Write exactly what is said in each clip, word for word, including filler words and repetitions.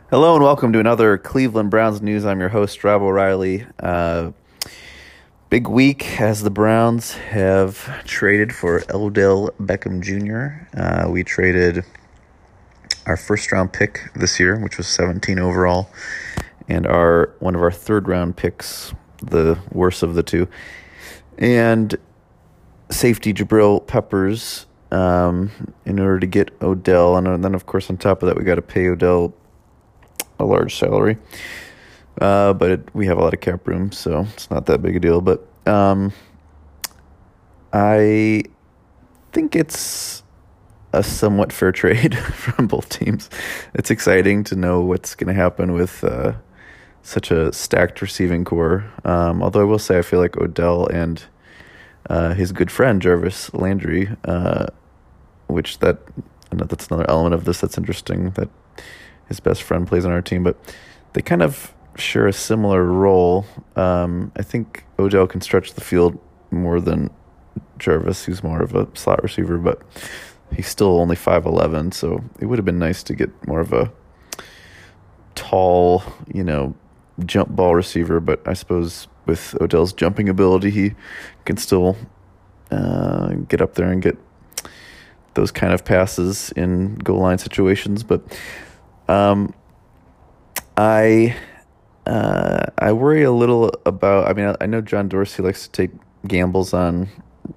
Hello and welcome to another Cleveland Browns news. I'm your host, Rob O'Reilly. Uh, big week as the Browns have traded for Odell Beckham Junior Uh, we traded our first round pick this year, which was seventeen overall, and our one of our third round picks, the worst of the two, and safety Jabril Peppers um, in order to get Odell. And then, of course, on top of that, we got to pay Odell a large salary, uh, but it, we have a lot of cap room, so it's not that big a deal. But um, I think it's a somewhat fair trade from both teams. It's exciting to know what's going to happen with uh, such a stacked receiving core. Um, although I will say I feel like Odell and uh, his good friend Jarvis Landry, uh, which that I know that's another element of this that's interesting, that his best friend plays on our team, but they kind of share a similar role. Um, I think Odell can stretch the field more than Jarvis, who's more of a slot receiver, but he's still only five eleven, so it would have been nice to get more of a tall, you know, jump ball receiver, but I suppose with Odell's jumping ability, he can still uh, get up there and get those kind of passes in goal line situations, but Um, I uh, I worry a little about. I mean, I, I know John Dorsey likes to take gambles on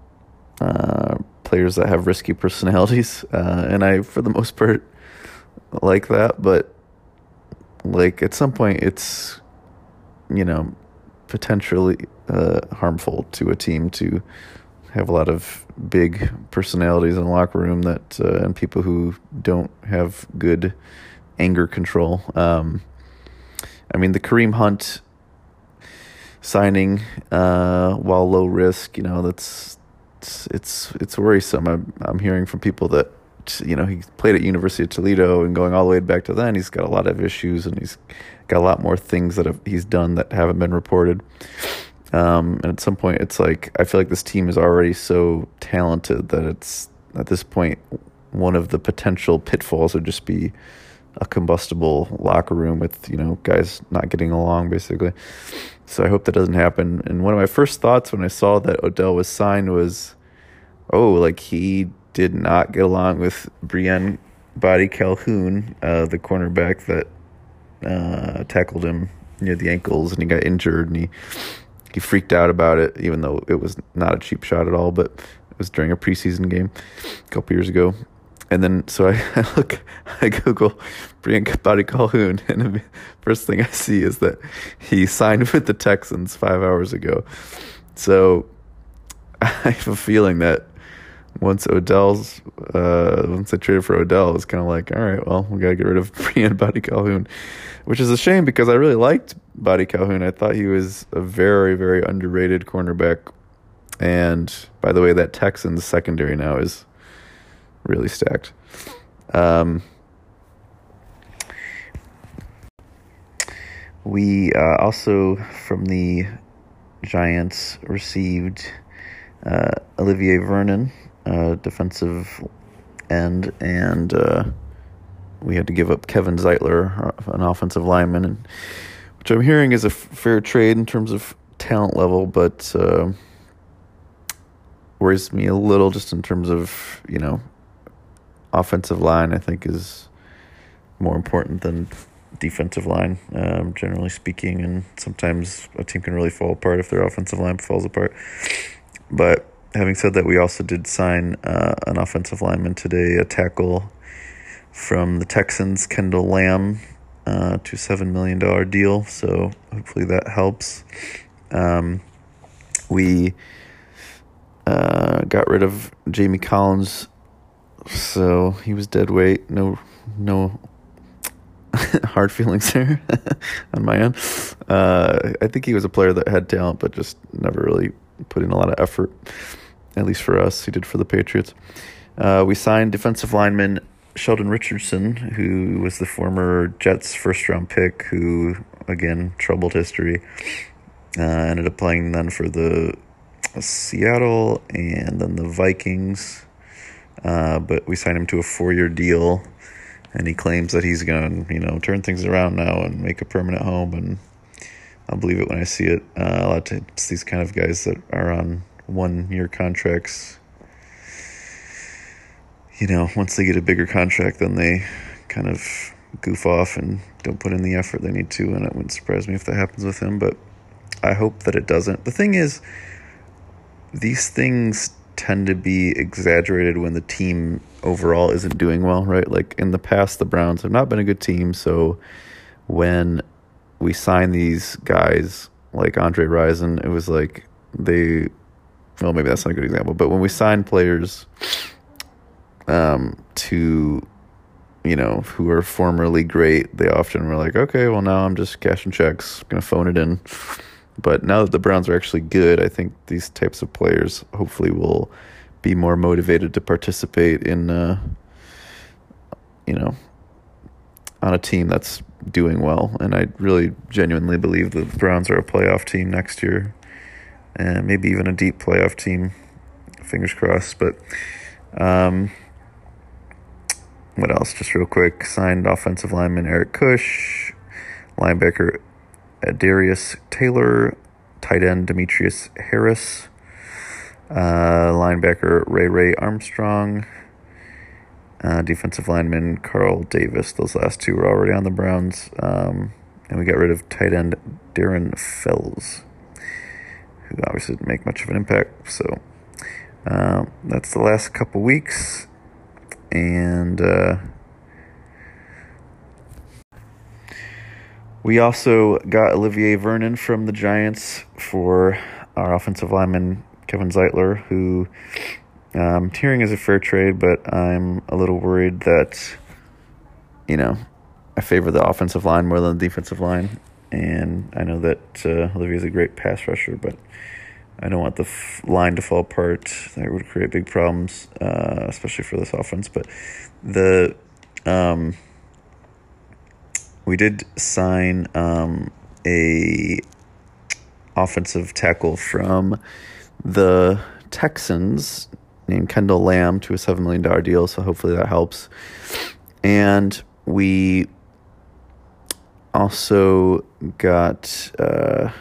uh, players that have risky personalities, uh, and I, for the most part, like that. But like at some point, it's you know potentially uh, harmful to a team to have a lot of big personalities in the locker room that uh, and people who don't have good anger control. Um, I mean, the Kareem Hunt signing, uh, while low risk, you know, that's it's it's, it's worrisome. I'm I'm hearing from people that you know he played at University of Toledo, and going all the way back to then, he's got a lot of issues, and he's got a lot more things that have, he's done that haven't been reported. Um, and at some point, it's like I feel like this team is already so talented that it's at this point one of the potential pitfalls would just be a combustible locker room with, you know, guys not getting along, basically. So I hope that doesn't happen. And one of my first thoughts when I saw that Odell was signed was, oh, like he did not get along with Brian Body Calhoun, uh, the cornerback that uh, tackled him near the ankles, and he got injured, and he, he freaked out about it, even though it was not a cheap shot at all, but it was during a preseason game a couple years ago. And then, so I, I look, I Google Brian Body Calhoun, and the first thing I see is that he signed with the Texans five hours ago. So I have a feeling that once Odell's, uh, once I traded for Odell, it's kind of like, all right, well, we got to get rid of Brian Body Calhoun, which is a shame because I really liked Body Calhoun. I thought he was a very, very underrated cornerback. And by the way, that Texans secondary now is really stacked. Um, we uh, also, from the Giants, received uh, Olivier Vernon, uh, defensive end, and uh, we had to give up Kevin Zeitler, an offensive lineman, and, which I'm hearing is a f- fair trade in terms of talent level, but uh, worries me a little just in terms of, you know, offensive line, I think, is more important than defensive line, um, generally speaking. And sometimes a team can really fall apart if their offensive line falls apart. But having said that, we also did sign uh, an offensive lineman today, a tackle from the Texans, Kendall Lamb, uh, to a seven million dollars deal. So hopefully that helps. Um, we uh, got rid of Jamie Collins, so he was dead weight. No, no hard feelings there on my end. Uh, I think he was a player that had talent, but just never really put in a lot of effort, at least for us. He did for the Patriots. Uh, we signed defensive lineman Sheldon Richardson, who was the former Jets first-round pick, who, again, troubled history. Uh, ended up playing then for the Seattle and then the Vikings. Uh, but we signed him to a four-year deal and he claims that he's going to, you know, turn things around now and make a permanent home, and I'll believe it when I see it. Uh, a lot of times, these kind of guys that are on one-year contracts, you know, once they get a bigger contract, then they kind of goof off and don't put in the effort they need to, and it wouldn't surprise me if that happens with him, but I hope that it doesn't. The thing is, these things tend to be exaggerated when the team overall isn't doing well, right? Like in the past, the Browns have not been a good team, so when we sign these guys like Andre Rison, it was like they, well, maybe that's not a good example, but when we sign players um, to, you know, who are formerly great, they often were like, okay, well, now I'm just cashing checks, going to phone it in. But now that the Browns are actually good, I think these types of players hopefully will be more motivated to participate in, uh, you know, on a team that's doing well. And I really genuinely believe that the Browns are a playoff team next year, and maybe even a deep playoff team. Fingers crossed. But um, what else? Just real quick, signed offensive lineman Eric Kush, linebacker Darius Taylor, tight end Demetrius Harris, uh, linebacker Ray Ray Armstrong, uh, defensive lineman Carl Davis. Those last two were already on the Browns. Um, and we got rid of tight end Darren Fells, who obviously didn't make much of an impact. So um, that's the last couple weeks. And uh, we also got Olivier Vernon from the Giants for our offensive lineman, Kevin Zeitler, who um, tiering is a fair trade, but I'm a little worried that, you know, I favor the offensive line more than the defensive line. And I know that uh, Olivier is a great pass rusher, but I don't want the f- line to fall apart. That would create big problems, uh, especially for this offense. But the um, we did sign um, a offensive tackle from the Texans named Kendall Lamb to a seven million dollars deal, so hopefully that helps. And we also got Uh,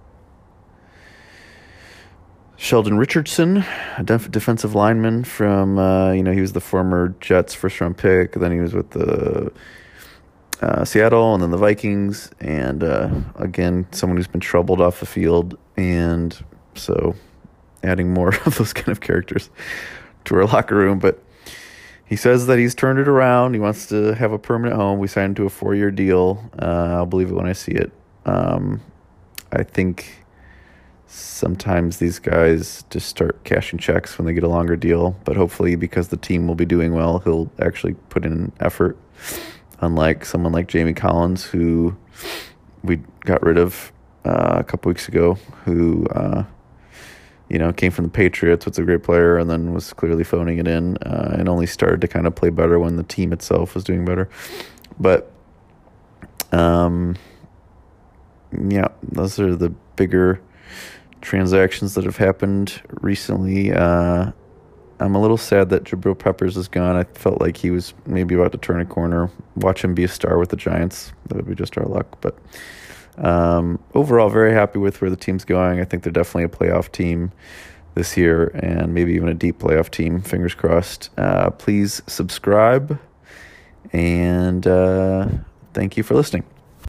Sheldon Richardson, a def- defensive lineman from, uh, you know, he was the former Jets first-round pick. Then he was with the uh, Seattle and then the Vikings. And, uh, again, someone who's been troubled off the field. And so adding more of those kind of characters to our locker room. But he says that he's turned it around. He wants to have a permanent home. We signed him to a four-year deal. Uh, I'll believe it when I see it. Um, I think sometimes these guys just start cashing checks when they get a longer deal, but hopefully because the team will be doing well, he'll actually put in effort, unlike someone like Jamie Collins, who we got rid of uh, a couple weeks ago, who uh, you know, came from the Patriots, was a great player, and then was clearly phoning it in, uh, and only started to kind of play better when the team itself was doing better. But um, yeah, those are the bigger transactions that have happened recently. Uh, I'm a little sad that Jabril Peppers is gone. I felt like he was maybe about to turn a corner. Watch him be a star with the Giants. That would be just our luck. But um, overall, very happy with where the team's going. I think they're definitely a playoff team this year, and maybe even a deep playoff team. Fingers crossed. Uh, please subscribe, and uh, thank you for listening.